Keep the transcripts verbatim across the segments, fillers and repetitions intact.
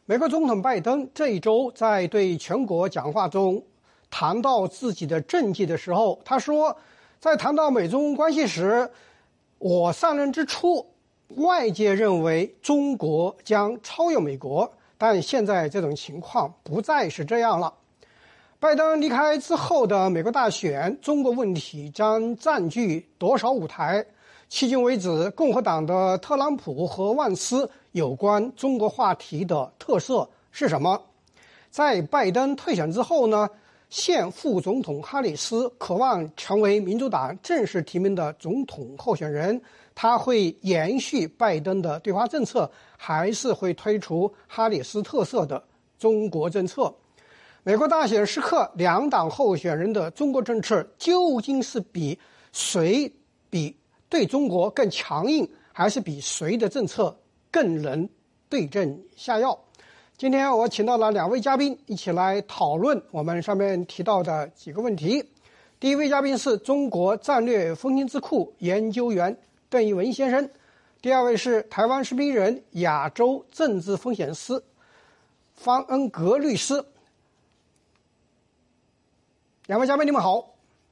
美国总统拜登这一周在对全国讲话中谈到自己的政绩的时候，他说，在谈到美中关系时，我上任之初，外界认为中国将超越美国，但现在这种情况不再是这样了。拜登离开之后的美国大选，中国问题将占据多少舞台？迄今为止，共和党的特朗普和万斯有关中国话题的特色是什么？在拜登退选之后呢，现副总统哈里斯渴望成为民主党正式提名的总统候选人，他会延续拜登的对华政策，还是会推出哈里斯特色的中国政策？美国大选时刻，两党候选人的中国政策究竟是比谁比对中国更强硬，还是比谁的政策更能对症下药？今天我请到了两位嘉宾，一起来讨论我们上面提到的几个问题。第一位嘉宾是中国战略风险智库研究员邓一文先生，第二位是台湾视频人、亚洲政治风险师方恩格律师。两位嘉宾，你们好。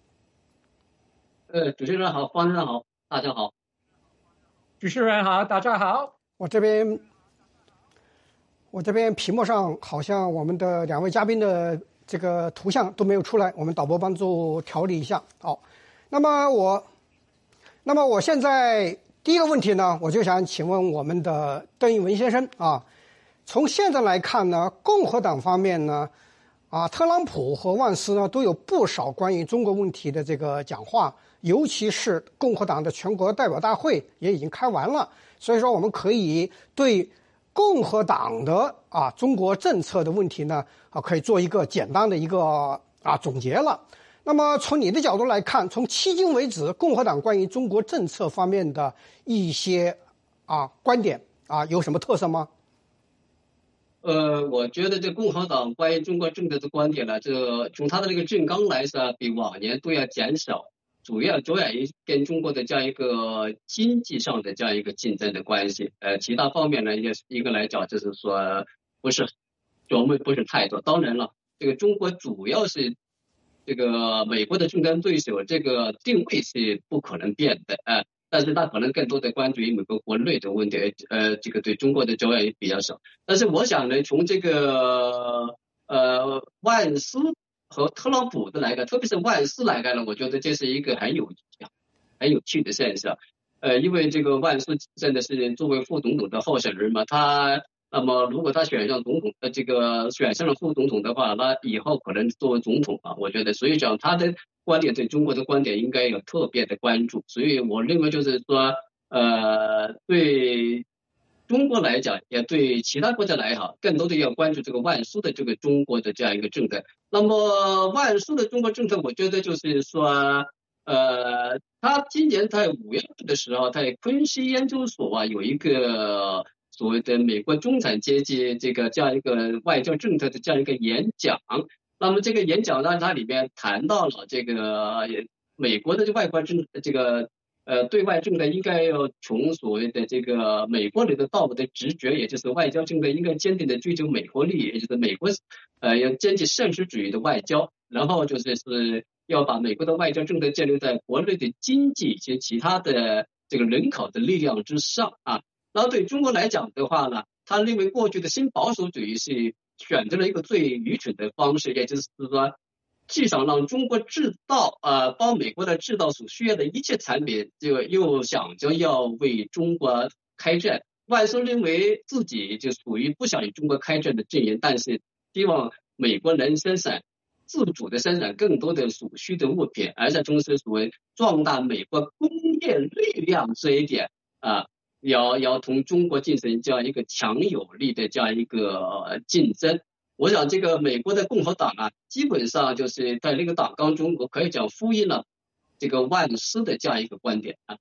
呃，主持人好，方人好，大家好。 主持人好，大家好。 我这边，我这边屏幕上好像我们的两位嘉宾的这个图像都没有出来，我们导播帮助调理一下。好，那么我，那么我现在第一个问题呢，我就想请问我们的邓一文先生啊，从现在来看呢，共和党方面呢，啊，特朗普和万斯呢都有不少关于中国问题的这个讲话。尤其是共和党的全国代表大会也已经开完了，所以说我们可以对共和党的啊中国政策的问题呢啊可以做一个简单的一个啊总结了。那么从你的角度来看，从迄今为止共和党关于中国政策方面的一些啊观点啊有什么特色吗？ 呃，我觉得这共和党关于中国政策的观点呢，这从他的这个政纲来说，比往年都要减少。主要着眼于跟中国的这样一个经济上的这样一个竞争的关系，呃，其他方面呢，也一个来讲就是说不是琢磨不是太多。当然了，这个中国主要是这个美国的竞争对手，这个定位是不可能变的啊、呃，但是他可能更多的关注于美国国内的问题，呃，这个对中国的着眼也比较少。但是我想呢，从这个呃万斯和特朗普的来看，特别是万斯来看呢，我觉得这是一个很有很有趣的现象。呃，因为这个万斯真的是作为副总统的候选人嘛，他那么如果他选上总统，呃，这个选上了副总统的话，那以后可能作为总统啊，我觉得，所以讲他的观点对中国的观点应该有特别的关注。所以我认为就是说，呃，对中国来讲，也对其他国家来讲，更多的要关注这个万斯的这个中国的这样一个政策。那么万斯的中国政策，我觉得就是说，呃，他今年在五月份的时候，在昆西研究所啊有一个所谓的美国中产阶级这个这样一个外交政策的这样一个演讲。那么这个演讲呢，它里面谈到了这个美国的外交政这个。呃，对外政策应该要从所谓的这个美国人的道德直觉，也就是外交政策应该坚定的追求美国利益，也就是美国呃要坚持现实主义的外交，然后就是是要把美国的外交政策建立在国内的经济以及其他的这个人口的力量之上啊。然后对中国来讲的话呢，他认为过去的新保守主义是选择了一个最愚蠢的方式，也就是说。既想让中国制造呃帮美国的制造所需要的一切产品，就又想着要为中国开战。万斯认为自己就属于不想与中国开战的阵营，但是希望美国能生产自主的生产更多的所需的物品，而且同时所谓壮大美国工业力量这一点啊、呃，要要同中国进行这样一个强有力的这样一个竞争。我想这个美国的共和党啊，基本上就是在这个党纲中，我可以讲呼应了这个万斯的这样一个观点啊。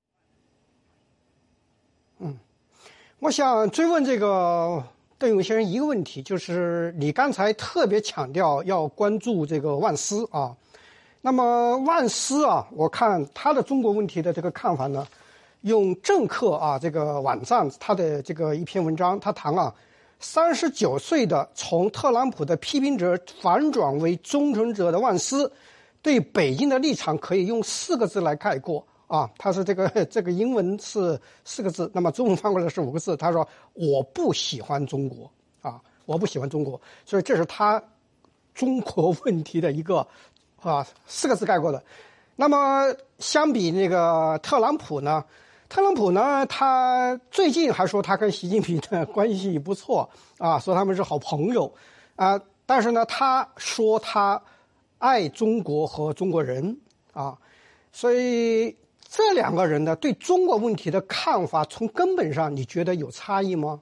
嗯，我想追问这个邓永先生一个问题，就是你刚才特别强调要关注这个万斯啊，那么万斯啊，我看他的中国问题的这个看法呢，用政客啊这个网站他的这个一篇文章，他谈啊。 三十九岁的从特朗普的批评者反转为忠诚者的万斯，对北京的立场可以用四个字来概括啊，他是这个这个英文是四个字，那么中文翻过来是五个字。他说我不喜欢中国啊，我不喜欢中国，所以这是他中国问题的一个啊四个字概括的。那么相比那个特朗普呢？特朗普呢，他最近还说他跟习近平的关系不错啊，说他们是好朋友啊。但是呢，他说他爱中国和中国人啊，所以这两个人呢，对中国问题的看法，从根本上你觉得有差异吗？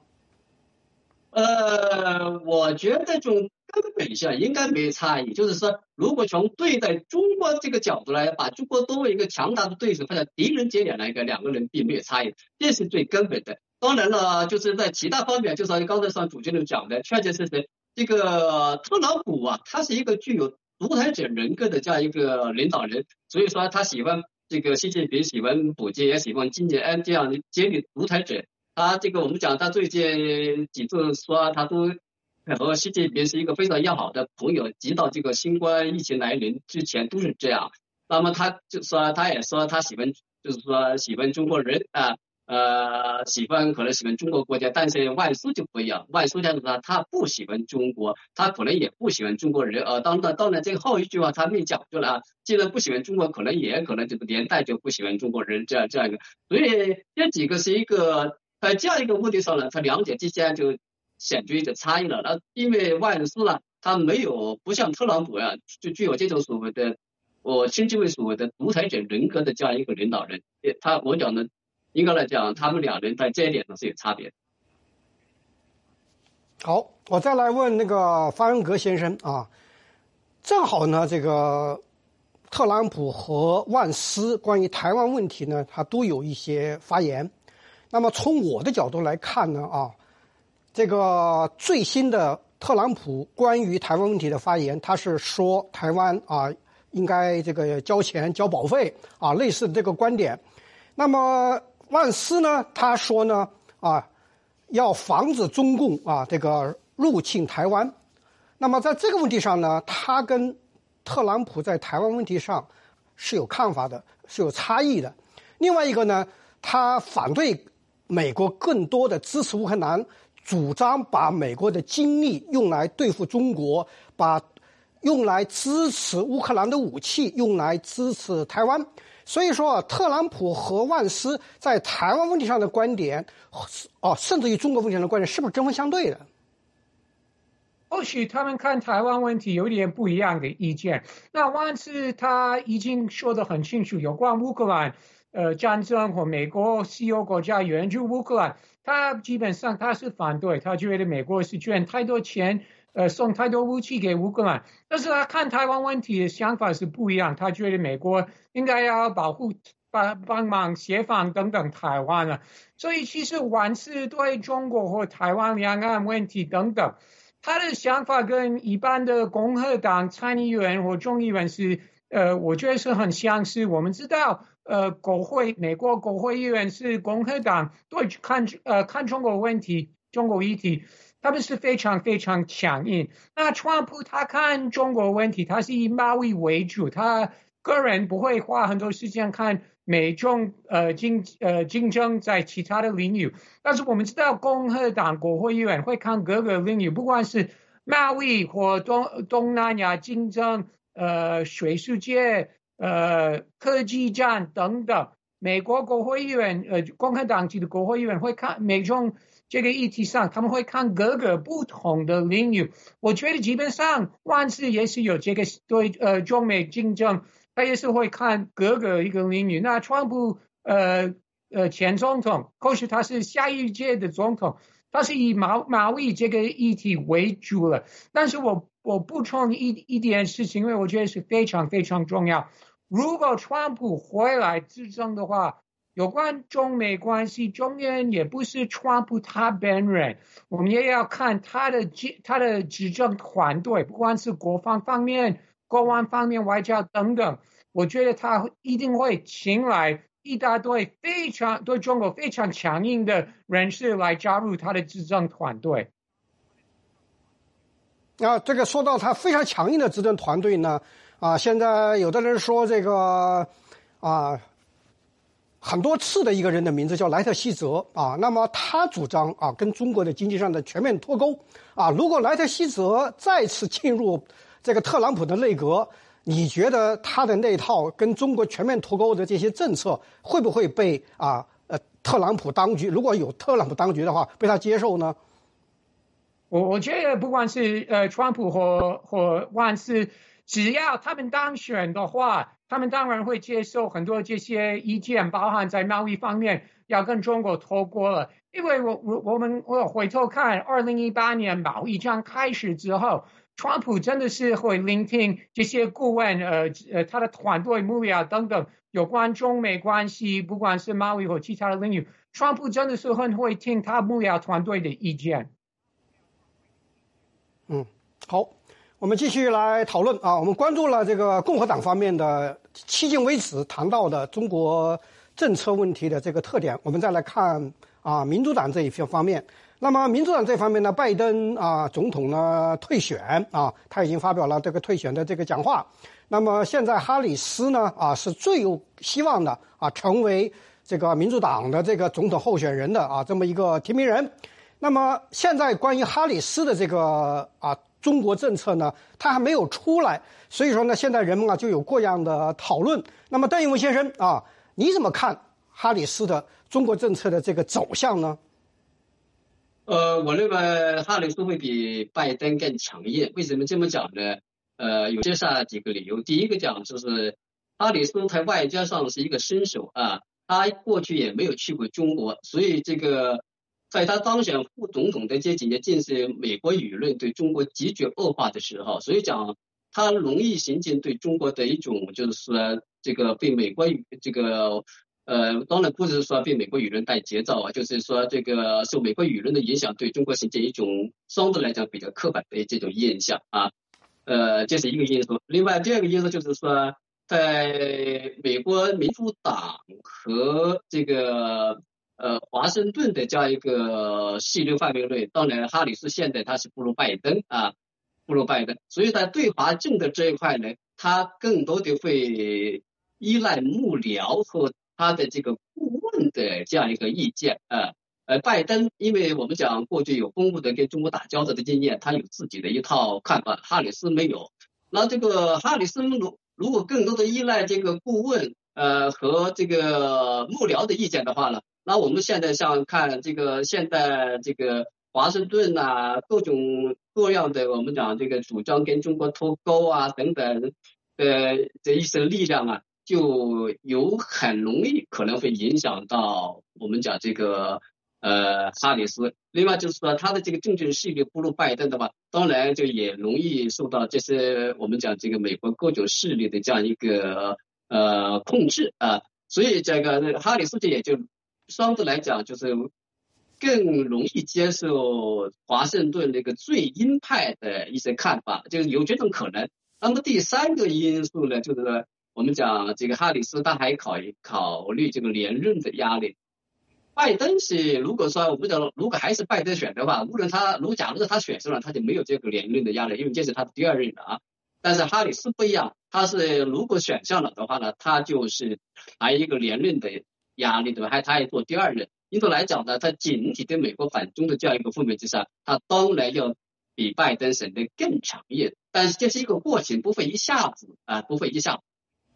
呃，我觉得这种根本上应该没差异，就是说，如果从对待中国这个角度来，把中国作为一个强大的对手或者敌人节点来看，两个人并没有差异，这是最根本的。当然了，就是在其他方面，就是刚才上主持人讲的，确确实实，这个特朗普啊，他是一个具有独裁者人格的这样一个领导人，所以说他喜欢这个习近平，喜欢普京，也喜欢金正恩这样接力独裁者。他这个我们讲，他最近几次说他都和习近平是一个非常要好的朋友，直到这个新冠疫情来临之前都是这样。那么他就说，他也说他喜欢，就是说喜欢中国人啊，呃，喜欢可能喜欢中国国家，但是万斯就不一样，万斯讲他他不喜欢中国，他可能也不喜欢中国人。呃，当然当然这个后一句话他没讲出来啊，既然不喜欢中国，可能也可能这个连带就不喜欢中国人，这样这样一个，所以这几个是一个。在这样一个问题上呢，他两者之间就显著一个差异了。那因为万斯呢，他没有不像特朗普呀、啊，就具有这种所谓的我称之为所谓的独裁者人格的这样一个领导人。他我讲的应该来讲，他们两人在这一点上是有差别的。 好，我再来问那个法恩格先生啊，正好呢，这个特朗普和万斯关于台湾问题呢，他都有一些发言。那么从我的角度来看呢，啊，这个最新的特朗普关于台湾问题的发言，他是说台湾啊应该这个交钱交保费啊，类似的这个观点。那么万斯呢，他说呢啊，要防止中共啊这个入侵台湾。那么在这个问题上呢，他跟特朗普在台湾问题上是有看法的，是有差异的。另外一个呢，他反对美国更多的支持乌克兰，主张把美国的精力用来对付中国，把用来支持乌克兰的武器用来支持台湾。所以说，特朗普和万斯在台湾问题上的观点，哦，甚至于中国问题上的观点，是不是针锋相对的？ 或许他们看台湾问题有点不一样的意见。那万斯他已经说得很清楚，有关乌克兰呃，战争和美国西欧国家援助乌克兰，他基本上他是反对，他觉得美国是捐太多钱，呃，送太多武器给乌克兰。但是他看台湾问题的想法是不一样，他觉得美国应该要保护、帮帮忙协防等等台湾了。所以其实万斯对中国和台湾两岸问题等等，他的想法跟一般的共和党参议员或众议员是，呃，我觉得是很相似。我们知道。呃，国会美国国会议员是共和党，对看呃看中国问题、中国议题，他们是非常非常强硬。那川普他看中国问题，他是以贸易为主，他个人不会花很多时间看美中呃竞呃竞争在其他的领域。但是我们知道，共和党国会议员会看各个领域，不管是贸易或东东南亚竞争，呃，水世界。呃，科技战等等，美国国会议员，呃，共和党籍的国会议员会看美中这个议题上，他们会看各个不同的领域。我觉得基本上万斯也是有这个对呃中美竞争，他也是会看各个一个领域。那川普呃呃前总统，或许他是下一届的总统，他是以贸贸易这个议题为主了。但是我我补充一一点事情，因为我觉得是非常非常重要。如果川普回来执政的话，有关中美关系，重点也不是川普他本人，我们也要看他的他的执政团队，不管是国防方面、国安方面、外交等等，我觉得他一定会请来一大堆非常对中国非常强硬的人士来加入他的执政团队。 啊，这个说到他非常强硬的执政团队呢，啊，现在有的人说这个啊。很多次的一个人的名字叫莱特希泽啊，那么他主张啊跟中国的经济上的全面脱钩啊。如果莱特希泽再次进入这个特朗普的内阁，你觉得他的那套跟中国全面脱钩的这些政策会不会被啊呃特朗普当局，如果有特朗普当局的话，被他接受呢？ 我我觉得不管是呃川普或或万斯，只要他们当选的话，他们当然会接受很多这些意见，包含在贸易方面要跟中国脱钩了。因为我我我们我回头看，二零一八年贸易战开始之后，川普真的是会聆听这些顾问，呃呃，他的团队幕僚等等有关中美关系，不管是贸易或其他的领域，川普真的是很会听他幕僚团队的意见。 嗯，好。我们继续来讨论啊，我们关注了这个共和党方面的迄今为止谈到的中国政策问题的这个特点，我们再来看啊民主党这一方面。那么民主党这方面呢，拜登啊总统呢退选啊，他已经发表了这个退选的这个讲话。那么现在哈里斯呢啊是最有希望的啊成为这个民主党的这个总统候选人的啊这么一个提名人。那么现在关于哈里斯的这个啊。中国政策呢，它还没有出来，所以说呢，现在人们啊就有各样的讨论。那么邓英文先生啊，你怎么看哈里斯的中国政策的这个走向呢？ 呃，我认为哈里斯会比拜登更强硬。为什么这么讲呢？呃，有以下几个理由。第一个讲就是哈里斯在外交上是一个新手啊，他过去也没有去过中国，所以这个。在他当选副总统的这几年，正是美国舆论对中国急剧恶化的时候，所以讲他容易形成对中国的一种，就是说这个被美国这个呃，当然不是说被美国舆论带节奏啊，就是说这个受美国舆论的影响，对中国形成一种相对来讲比较刻板的这种印象啊，呃，这是一个因素。另外第二个因素就是说，在美国民主党和这个。呃，华盛顿的这样一个势力范围内，当然哈里斯现在他是不如拜登啊，不如拜登，所以在对华政的这一块呢，他更多的会依赖幕僚和他的这个顾问的这样一个意见啊。呃，拜登因为我们讲过去有丰富的跟中国打交道的经验，他有自己的一套看法，哈里斯没有。那这个哈里斯如如果更多的依赖这个顾问呃和这个幕僚的意见的话呢？那我们现在像看这个现在这个华盛顿啊，各种各样的我们讲这个主张跟中国脱钩啊等等的这一些力量啊，就有很容易可能会影响到我们讲这个呃哈里斯。另外就是说他的这个政治势力不如拜登的话，当然就也容易受到这些我们讲这个美国各种势力的这样一个呃控制啊，所以这个哈里斯这也就。相对来讲，就是更容易接受华盛顿那个最鹰派的一些看法，就是有这种可能。那么第三个因素呢，就是我们讲这个哈里斯他还考虑考虑这个连任的压力。拜登是如果说我们讲如果还是拜登选的话，无论他如果假如说他选上了，他就没有这个连任的压力，因为这是他的第二任的啊。但是哈里斯不一样，他是如果选上了的话呢，他就是还有一个连任的压力，对吧？还他也做第二任，因此来讲呢，他整体对美国反中的这样一个氛围之下，他当然要比拜登显得更强硬。但是这是一个过程，不会一下子啊，不会一下子。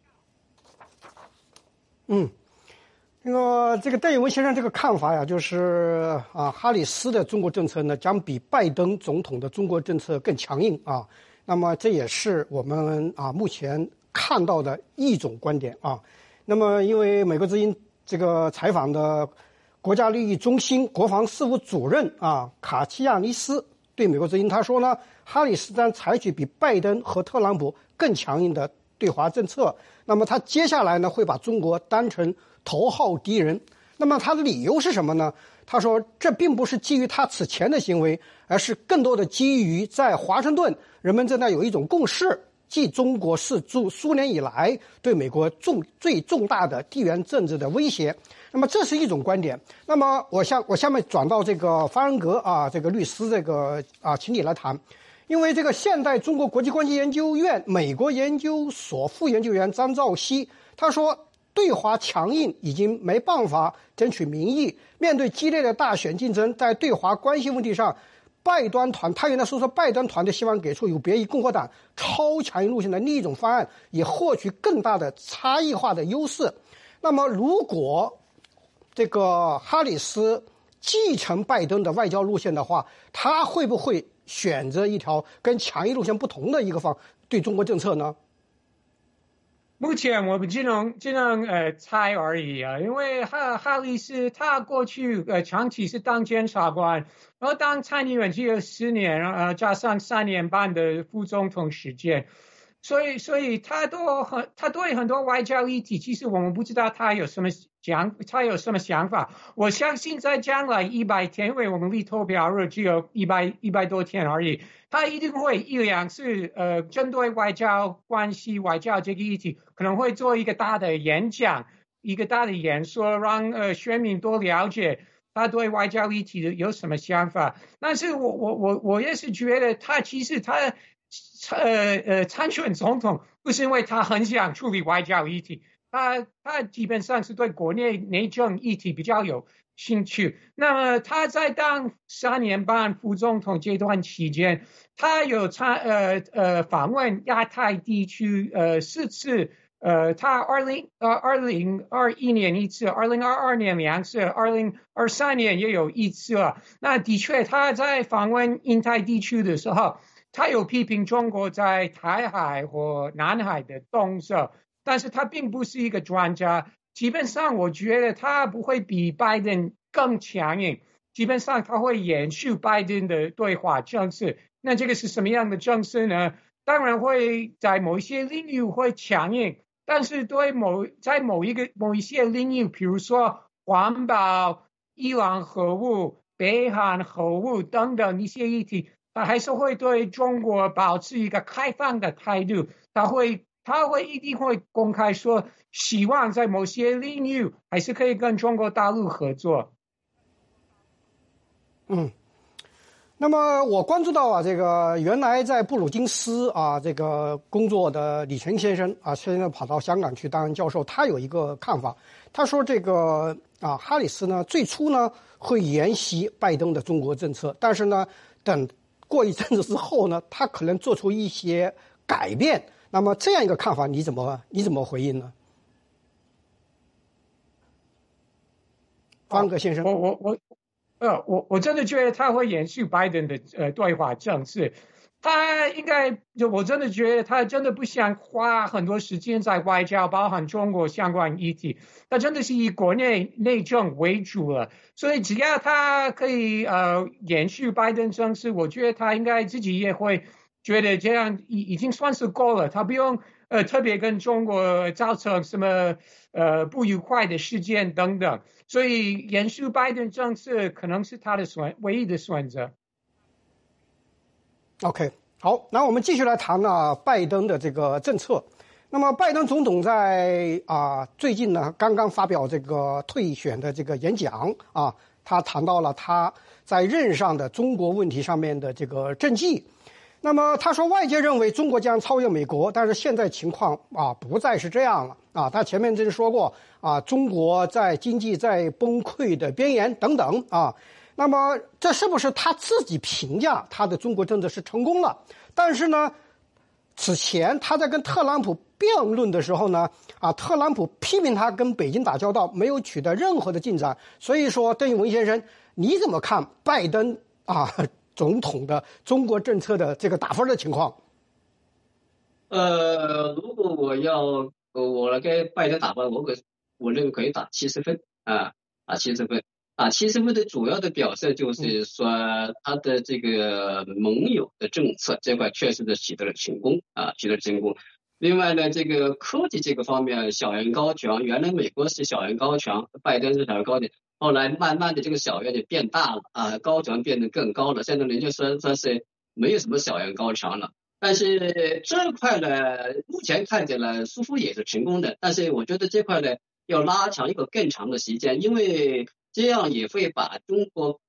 嗯，那个这个邓颖文先生这个看法呀，就是啊，哈里斯的中国政策呢，将比拜登总统的中国政策更强硬啊。那么这也是我们啊目前看到的一种观点啊。那么因为美国之音这个采访的国家利益中心国防事务主任啊卡齐亚尼斯对美国之音他说呢，哈里斯将采取比拜登和特朗普更强硬的对华政策。那么他接下来呢会把中国当成头号敌人。那么他的理由是什么呢？他说这并不是基于他此前的行为，而是更多的基于在华盛顿人们正在有一种共识，即中国是自苏联以来对美国重最重大的地缘政治的威胁。那么这是一种观点。那么我下我下面转到这个法恩格啊，这个律师这个啊，请你来谈， 因为这个现代中国国际关系研究院美国研究所副研究员张兆熙他说，对华强硬已经没办法争取民意，面对激烈的大选竞争，在对华关系问题上，拜登团他原来说说拜登团队希望给出有别于共和党超强硬路线的另一种方案，以获取更大的差异化的优势。那么如果这个哈里斯继承拜登的外交路线的话，他会不会选择一条跟强硬路线不同的一个方对中国政策呢？ 目前我们只能只能呃猜而已啊，因为哈哈里斯他过去呃长期是当检察官，然后当参议员只有十年，呃加上三年半的副总统时间，所以所以他都很他对很多外交议题，其实我们不知道他有什么想他有什么想法。我相信在将来一百天，因为我们离投票日只有一百一百多天而已，他一定会一两次呃针对外交关系、外交这个议题，可能会做一个大的演讲，一个大的演说，让呃选民多了解他对外交议题的有什么想法。但是我我我我也是觉得他其实他呃呃参选总统不是因为他很想处理外交议题，他他基本上是对国内内政议题比较有兴趣。那么他在当三年半副总统这段期间，他有参呃呃访问亚太地区呃四次。呃，他二零呃二零二一年一次，二零二二年两次，二零二三年也有一次了。那的确，他在访问印太地区的时候，他有批评中国在台海或南海的动作，但是他并不是一个专家。基本上，我觉得他不会比拜登更强硬，基本上他会延续拜登的对华政策。那这个是什么样的政策呢？当然会在某一些领域会强硬。但是对某在某一个某一些领域，比如说环保、伊朗核武、北韩核武等等一些议题，他还是会对中国保持一个开放的态度。他会他会一定会公开说，希望在某些领域还是可以跟中国大陆合作。 嗯。那么我关注到啊，这个原来在布鲁金斯啊这个工作的李晨先生啊，现在跑到香港去当教授，他有一个看法，他说这个啊哈里斯呢最初呢会沿袭拜登的中国政策，但是呢等过一阵子之后呢，他可能做出一些改变。那么这样一个看法，你怎么你怎么回应呢？方格先生， 我我我。呃，我我真的觉得他会延续拜登的呃对华政策，他应该就我真的觉得他真的不想花很多时间在外交，包含中国相关议题，他真的是以国内内政为主了。所以只要他可以呃延续拜登政策，我觉得他应该自己也会觉得这样已已经算是够了，他不用呃特别跟中国造成什么呃不愉快的事件等等。所以延续拜登政策可能是他的选唯一的选择。 OK， 好，那我们继续来谈呢拜登的这个政策。那么拜登总统在啊、呃、最近呢刚刚发表这个退选的这个演讲啊，他谈到了他在任上的中国问题上面的这个政绩。那么他说，外界认为中国将超越美国，但是现在情况啊不再是这样了啊。他前面真说过啊，中国在经济在崩溃的边缘等等啊。那么这是不是他自己评价他的中国政策是成功了？但是呢，此前他在跟特朗普辩论的时候呢，啊，特朗普批评他跟北京打交道没有取得任何的进展。所以说，邓文先生，你怎么看拜登啊？总统的中国政策的这个打分的情况？ 呃，如果我要我来给拜登打分，我可我认为可以打七十分啊，打七十分。打七十分的主要的表现就是说，他的这个盟友的政策这块确实是取得了成功啊，取得了成功。另外呢，这个科技这个方面小院高墙，原来美国是小院高墙，拜登是小院高墙。后来慢慢的这个小院就变大了啊，高墙变得更高了，现在人就说说是没有什么小院高墙了。但是这块呢，目前看起来似乎也是成功的，但是我觉得这块呢要拉长一个更长的时间，因为这样也会把中国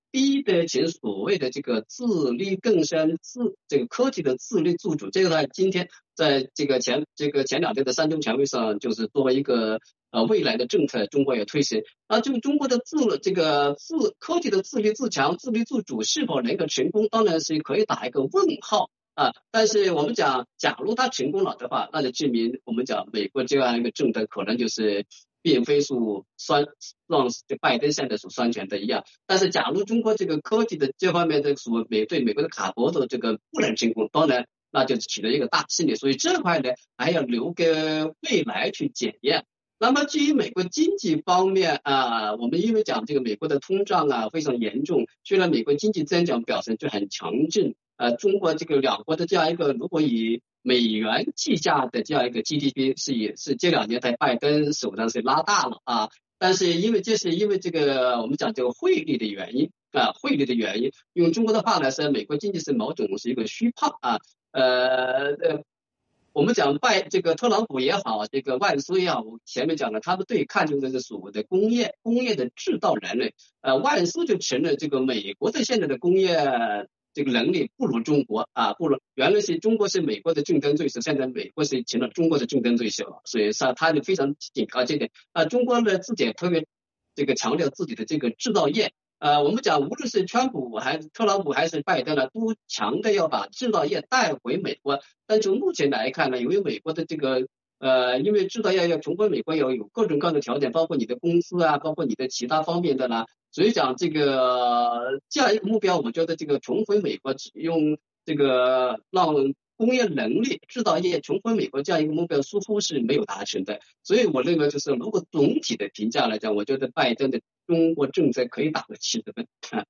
逼得起所谓的这个自力更生、自这个科技的自力自主。这个呢，今天在这个前这个前两天的三中全会上，就是作为一个呃未来的政策，中国也推行。啊，就中国的自这个自科技的自立自强、自立自主是否能够成功，当然是可以打一个问号啊。但是我们讲，假如它成功了的话，那就证明我们讲美国这样一个政策可能就是并非是双让就拜登现在所双全的一样。但是假如中国这个科技的这方面的所美对美国的卡脖子这个不能成功，当然那就起了一个大心理。所以这块呢还要留给未来去检验。那么至于美国经济方面啊，我们因为讲这个美国的通胀啊非常严重，虽然美国经济增长表现就很强劲，呃，中国这个两国的这样一个如果以美元计价的这样一个 G D P 是也是这两年在拜登手上是拉大了啊，但是因为这是因为这个我们讲这个汇率的原因啊，汇率的原因，用中国的话来说，美国经济是某种是一个虚胖啊，呃呃。我们讲拜这个特朗普也好，这个万斯也好，我前面讲了，他们对看重的是所谓的工业工业的制造能力。呃，万斯就承认这个美国的现在的工业这个能力不如中国啊，不如原来是中国是美国的竞争对手，现在美国是成了中国的竞争对手了，所以说他就非常警告这点啊。中国呢自己也特别这个强调自己的这个制造业。呃，我们讲，无论是川普还是特朗普还是拜登呢，都强调要把制造业带回美国。但从目前来看呢，由于美国的这个呃，因为制造业要重回美国要有各种各样的条件，包括你的工资啊，包括你的其他方面的啦。所以讲这个这样一个目标，我觉得这个重回美国，用这个让工业能力、制造业重回美国这样一个目标，似乎是没有达成的。所以我认为，就是如果总体的评价来讲，我觉得拜登的中国政策可以打个七十分。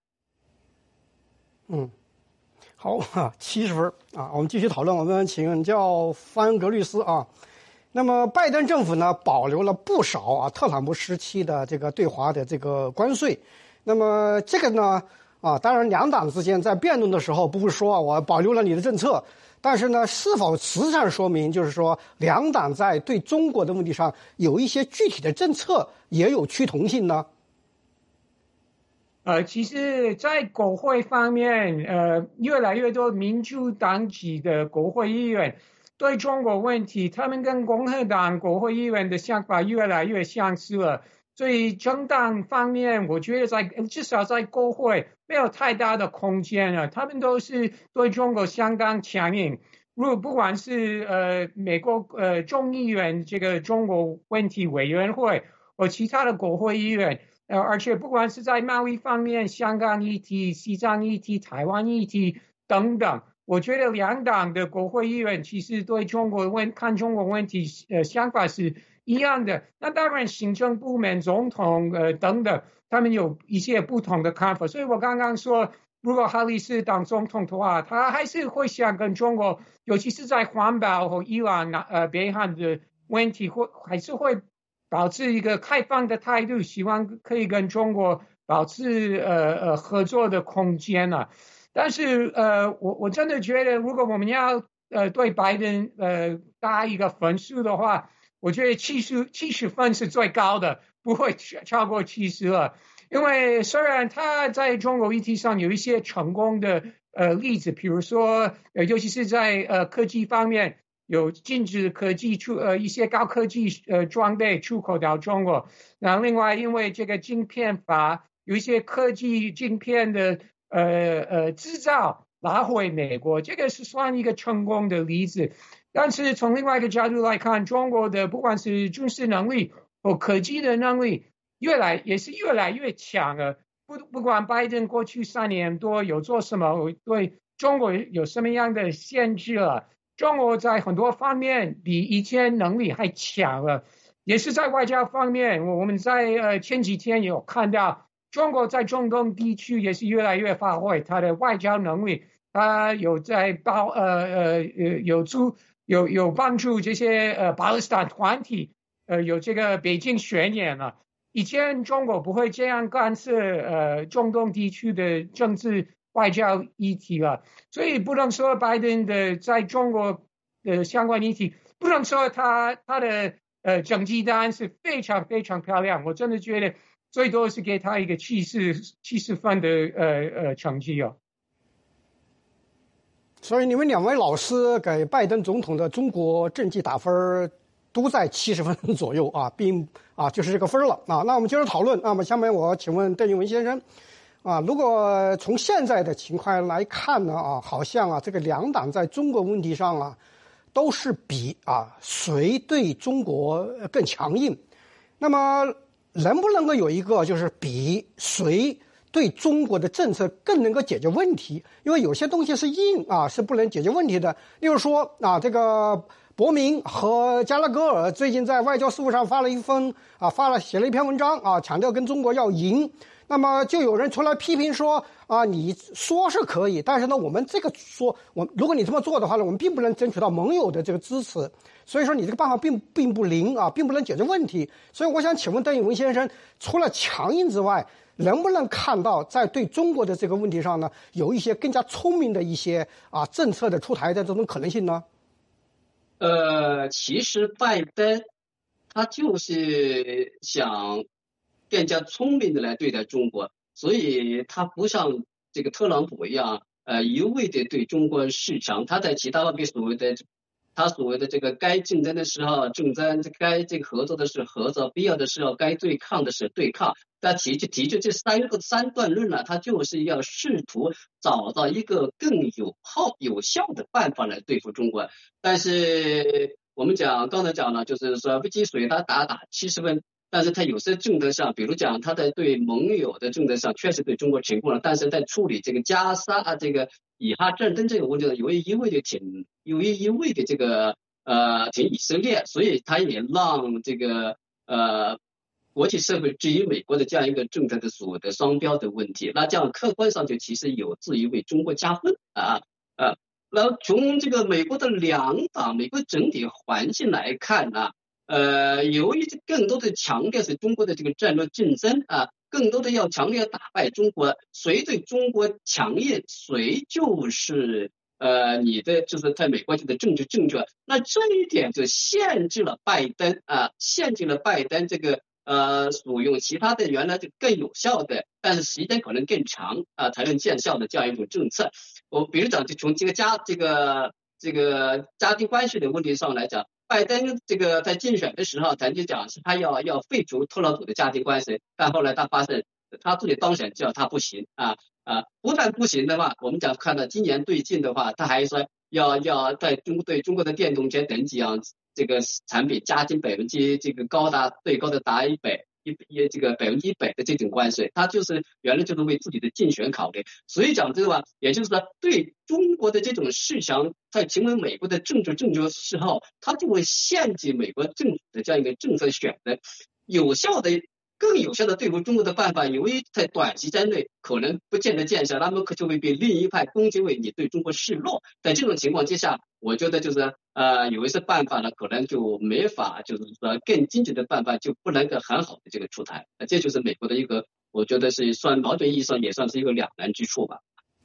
嗯，好哈，七十分啊！我们继续讨论，我们请教方格律师啊。那么，拜登政府呢，保留了不少啊特朗普时期的这个对华的这个关税。那么这个呢，啊，当然两党之间在辩论的时候不会说我保留了你的政策。但是呢，是否实际上说明就是说，两党在对中国的问题上有一些具体的政策也有趋同性呢？ 呃，其实，在国会方面，呃，越来越多民主党籍的国会议员对中国问题，他们跟共和党国会议员的想法越来越相似了。所以政党方面，我觉得在至少在国会没有太大的空间了。他们都是对中国相当强硬。如果不管是呃美国呃众议院这个中国问题委员会，或其他的国会议员，呃，而且不管是在贸易方面、香港议题、西藏议题、台湾议题等等，我觉得两党的国会议员其实对中国问看中国问题呃想法是一样的。那当然，行政部门、总统呃等等，他们有一些不同的看法。所以我刚刚说，如果哈里斯当总统的话，他还是会想跟中国，尤其是在环保和伊朗、呃北韩的问题，会还是会保持一个开放的态度，希望可以跟中国保持呃呃合作的空间啊。但是呃，我我真的觉得，如果我们要呃对拜登呃打一个分数的话，我觉得七十七十分是最高的，不会超过七十了。因为虽然他在中国议题上有一些成功的呃例子，比如说呃尤其是在呃科技方面，有禁止科技出呃一些高科技呃装备出口到中国。然后另外因为这个晶片法，有一些科技晶片的呃呃制造拿回美国，这个是算一个成功的例子。但是从另外一个角度来看，中国的不管是军事能力或科技的能力，越来也是越来越强了。不不管拜登过去三年多有做什么，对中国有什么样的限制了，中国在很多方面比以前能力还强了。也是在外交方面，我们在呃前几天有看到，中国在中东地区也是越来越发挥它的外交能力。它有在包呃呃有助有有帮助这些呃巴勒斯坦团体呃有这个北京宣言了。以前中国不会这样干涉呃中东地区的政治外交议题了，所以不能说拜登的在中国的相关议题，不能说他他的呃政绩单是非常非常漂亮。我真的觉得最多是给他一个七十七十分的呃呃成绩哦。 所以你们两位老师给拜登总统的中国政绩打分都在七十分左右啊，并啊就是这个分了啊。那我们接着讨论。那么下面我请问邓玉文先生，啊，如果从现在的情况来看呢，啊，好像啊这个两党在中国问题上啊都是比啊谁对中国更强硬。那么能不能够有一个就是比谁对中国的政策更能够解决问题？因为有些东西是硬啊，是不能解决问题的。例如说啊，这个伯明和加拉戈尔最近在外交事务上发了一封啊，发了写了一篇文章啊，强调跟中国要赢。那么就有人出来批评说啊，你说是可以，但是呢，我们这个说，我如果你这么做的话呢，我们并不能争取到盟友的这个支持。所以说你这个办法并并不灵啊，并不能解决问题。所以我想请问邓玉文先生，除了强硬之外，能不能看到在对中国的这个问题上呢，有一些更加聪明的一些啊政策的出台的这种可能性呢？ 呃，其实拜登他就是想更加聪明的来对待中国，所以他不像这个特朗普一样，呃，一味的对中国市场，他在其他方面所谓的。他所谓的这个该竞争的时候竞争，该这个合作的是合作，必要的时候该对抗的是对抗。他提出提出这三个三段论呢，他就是要试图找到一个更有效有效的办法来对付中国。但是我们讲刚才讲了，就是说不积水他打打七十分。但是他有些政策上，比如讲他在对盟友的政策上确实对中国成功了，但是在处理这个加沙啊这个以哈战争这个问题呢，由于一味的挺，由于一味的这个呃挺以色列，所以他也让这个呃国际社会质疑美国的这样一个政策的所谓的双标的问题，那这样客观上就其实有助于为中国加分啊啊。然后从这个美国的两党，美国整体环境来看呢。呃，由于更多的强调是中国的这个战略竞争啊，更多的要强调打败中国，谁对中国强硬，谁就是呃你的就是在美国这个政治正确。那这一点就限制了拜登啊，限制了拜登这个呃使用其他的原来就更有效的，但是时间可能更长啊才能见效的这样一种政策。我比如讲，就从这个家这个这个家庭关系的问题上来讲。拜登这个在竞选的时候，咱就讲是他要要废除特朗普的家庭关系，但后来他发现他自己当选叫他不行啊啊，不但不行的话，我们讲看到今年最近的话，他还说要要在中对中国的电动车等几样这个产品加进百分之这个高达最高的达一百一一这个百分之一百的这种关税，他就是原来就是为自己的竞选考虑。所以讲这个话，也就是说对中国的这种市场，在成为美国的政治正确时候，它就会限制美国政府的这样一个政策选择，有效的。更有效的对付中国的办法，由于在短时间内可能不见得见效，那么可就会被另一派攻击为你对中国示弱。在这种情况之下，我觉得就是呃有一些办法呢，可能就没法，就是说更精准的办法就不能够很好的这个出台。这就是美国的一个，我觉得是算某种意义上也算是一个两难之处吧。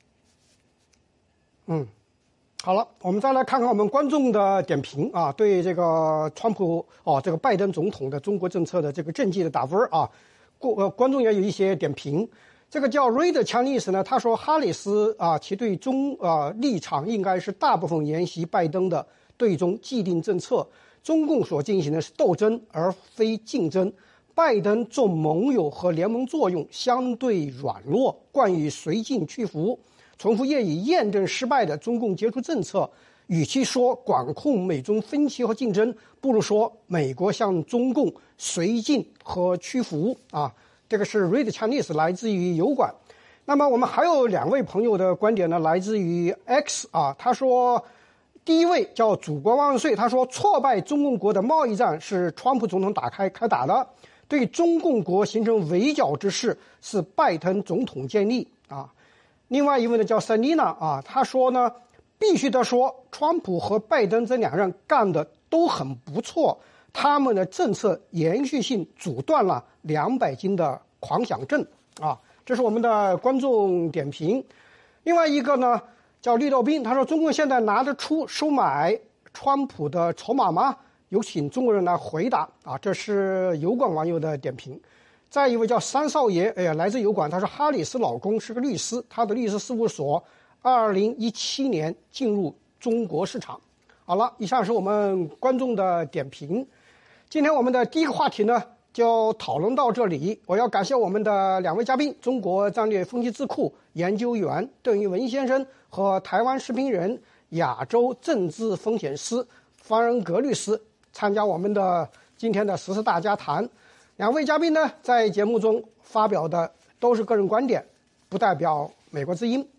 嗯。好了，我们再来看看我们观众的点评啊，对这个川普哦，这个拜登总统的中国政策的这个政绩的打分啊，过呃观众也有一些点评。这个叫 Ray 的强历史呢，他说哈里斯啊，其对中啊立场应该是大部分沿袭拜登的对中既定政策，中共所进行的是斗争而非竞争。拜登重盟友和联盟作用相对软弱，惯于随进屈服。重复业已验证失败的中共杰出政策，与其说管控美中分歧和竞争，不如说美国向中共随进和屈服啊。这个是 Reid Chinese 来自于油管。那么我们还有两位朋友的观点呢，来自于 X 啊，他说第一位叫祖国万岁，他说挫败中共国的贸易战是川普总统打开开打的，对中共国形成围剿之势是拜登总统建立啊。另外一位呢叫 Selina 啊，他说呢，必须得说，川普和拜登这两人干的都很不错，他们的政策延续性阻断了两百斤的狂想症啊，这是我们的观众点评。另外一个呢叫绿豆冰，他说中共现在拿得出收买川普的筹码吗？有请中国人来回答啊，这是油管网友的点评。 再一位叫三少爷，哎呀，来自油管，他是哈里斯老公，是个律师，他的律师事务所二零一七年进入中国市场。好了，以上是我们观众的点评。今天我们的第一个话题呢，就讨论到这里。我要感谢我们的两位嘉宾，中国战略分析智库研究员邓一文先生和台湾时评人、亚洲政治风险师方仁格律师，参加我们的今天的时事大家谈。两位嘉宾呢，在节目中发表的都是个人观点，不代表美国之音。